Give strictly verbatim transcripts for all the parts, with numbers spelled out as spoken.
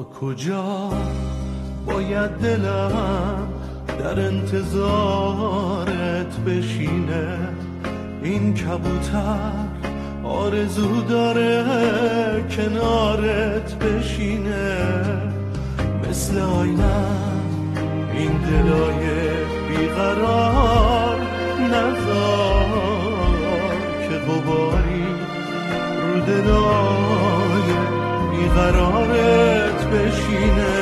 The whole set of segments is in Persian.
کجا باید دلم در انتظارت بشینه؟ این کبوتر آرزو داره کنارت بشینه. مثل آینم این دلای بیقرار نذار که غباری رو دلای بیقرارت بشینه.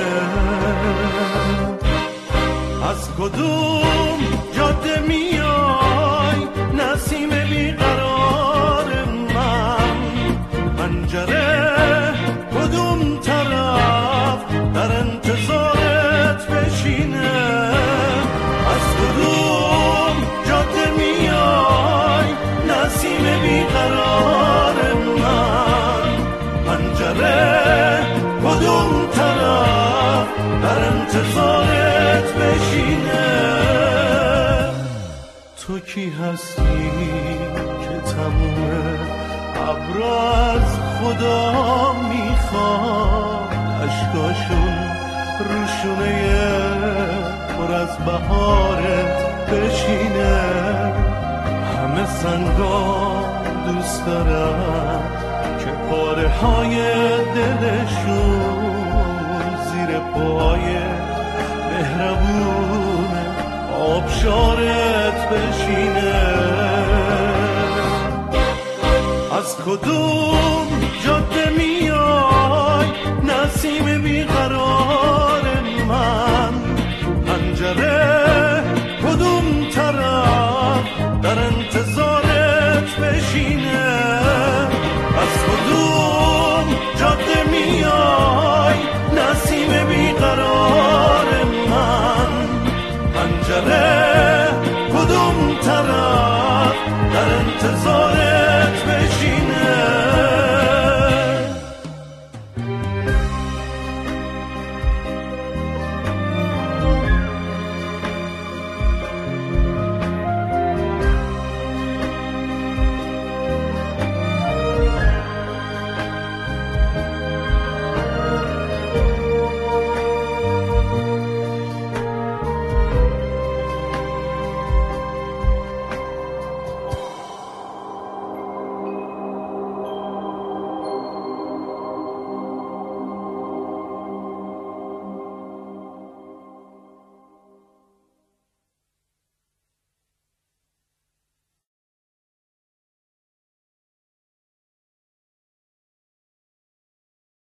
از کدوم جاده میای نسیم بیقرار من؟ پنجره کدوم طرف در انتظارت بشینه؟ از کدوم جاده میای نسیم بیقرار من؟ پنجره کدوم طرف در انتظارت بشینه؟ تو کی هستی که تموم ابر از خدا میخواد اشکاشون روشونه پر از بهارت بشینه؟ همه سنگا دوست دارن که پاره های دلشون زیر پای مهربون آبشارت بشینه. از کدوم جاده میای نسیم بیقرار